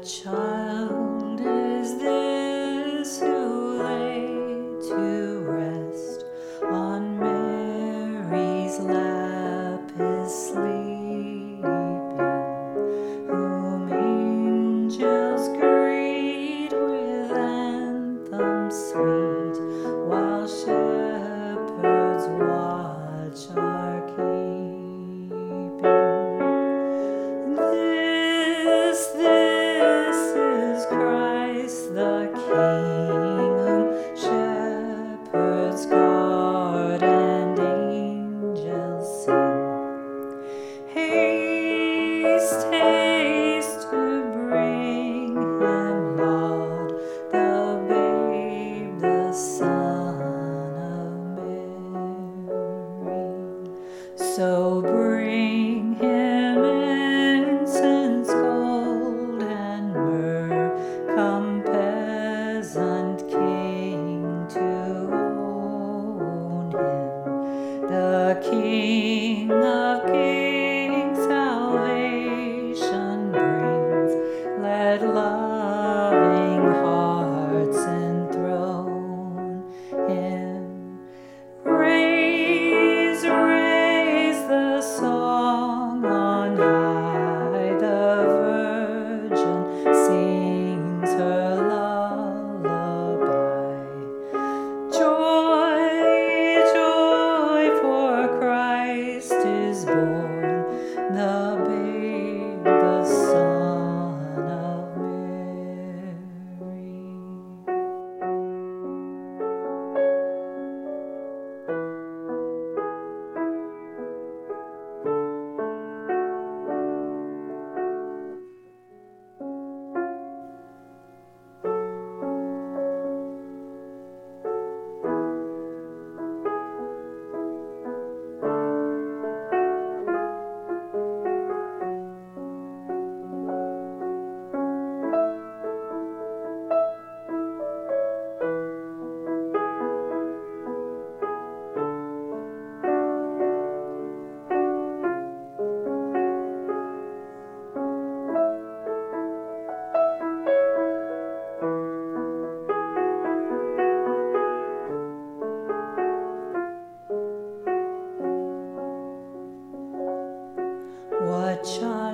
child is this who lay to rest on Mary's lap is sleeping, whom angels greet with anthems sweet, while shepherds watch our keeping. This is Christ the King, whom shepherds guard and angels sing. Haste, haste to bring him, Lord, the babe, the Son of Mary. So bring him incense, gold, and myrrh. Come, peasant king, to own him, the King of kings, salvation brings. Let loving hearts enthrone him. Raise, raise the song on high. The Virgin sings her lullaby. Joy, joy, for Christ is born, the babe, the Son of Mary. What child